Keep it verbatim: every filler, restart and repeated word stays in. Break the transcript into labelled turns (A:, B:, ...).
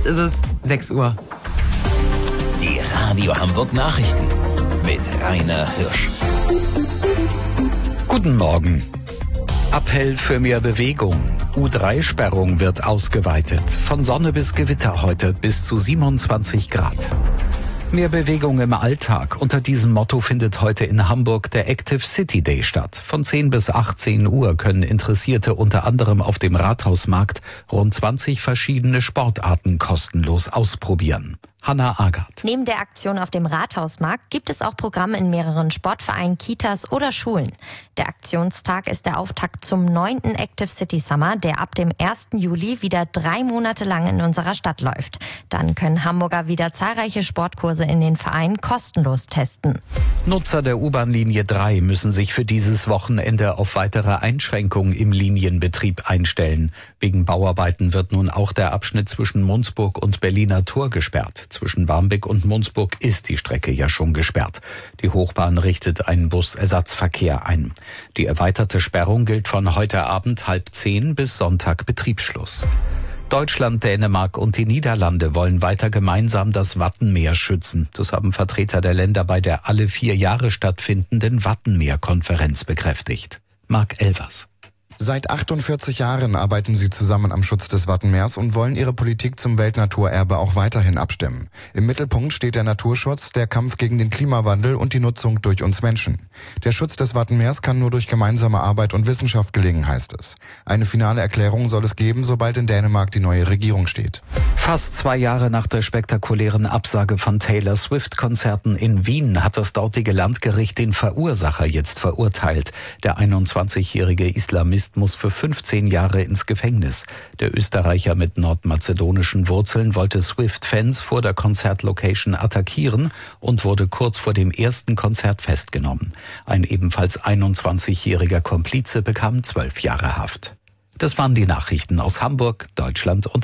A: Jetzt ist es sechs Uhr.
B: Die Radio Hamburg Nachrichten mit Rainer Hirsch.
C: Guten Morgen. Appell für mehr Bewegung. U drei Sperrung wird ausgeweitet. Von Sonne bis Gewitter heute bis zu siebenundzwanzig Grad. Mehr Bewegung im Alltag. Unter diesem Motto findet heute in Hamburg der Active City Day statt. Von zehn bis achtzehn Uhr können Interessierte unter anderem auf dem Rathausmarkt rund zwanzig verschiedene Sportarten kostenlos ausprobieren. Hanna Agard.
D: Neben der Aktion auf dem Rathausmarkt gibt es auch Programme in mehreren Sportvereinen, Kitas oder Schulen. Der Aktionstag ist der Auftakt zum neunten Active City Summer, der ab dem ersten Juli wieder drei Monate lang in unserer Stadt läuft. Dann können Hamburger wieder zahlreiche Sportkurse in den Vereinen kostenlos testen.
C: Nutzer der U-Bahn-Linie drei müssen sich für dieses Wochenende auf weitere Einschränkungen im Linienbetrieb einstellen. Wegen Bauarbeiten wird nun auch der Abschnitt zwischen Mundsburg und Berliner Tor gesperrt. Zwischen Barmbek und Mundsburg ist die Strecke ja schon gesperrt. Die Hochbahn richtet einen Busersatzverkehr ein. Die erweiterte Sperrung gilt von heute Abend halb zehn bis Sonntag Betriebsschluss. Deutschland, Dänemark und die Niederlande wollen weiter gemeinsam das Wattenmeer schützen. Das haben Vertreter der Länder bei der alle vier Jahre stattfindenden Wattenmeer-Konferenz bekräftigt. Marc Elvers.
E: Seit achtundvierzig Jahren arbeiten sie zusammen am Schutz des Wattenmeers und wollen ihre Politik zum Weltnaturerbe auch weiterhin abstimmen. Im Mittelpunkt steht der Naturschutz, der Kampf gegen den Klimawandel und die Nutzung durch uns Menschen. Der Schutz des Wattenmeers kann nur durch gemeinsame Arbeit und Wissenschaft gelingen, heißt es. Eine finale Erklärung soll es geben, sobald in Dänemark die neue Regierung steht.
C: Fast zwei Jahre nach der spektakulären Absage von Taylor Swift-Konzerten in Wien hat das dortige Landgericht den Verursacher jetzt verurteilt. Der einundzwanzigjährige Islamist muss für fünfzehn Jahre ins Gefängnis. Der Österreicher mit nordmazedonischen Wurzeln wollte Swift-Fans vor der Konzertlocation attackieren und wurde kurz vor dem ersten Konzert festgenommen. Ein ebenfalls einundzwanzigjähriger Komplize bekam zwölf Jahre Haft. Das waren die Nachrichten aus Hamburg, Deutschland und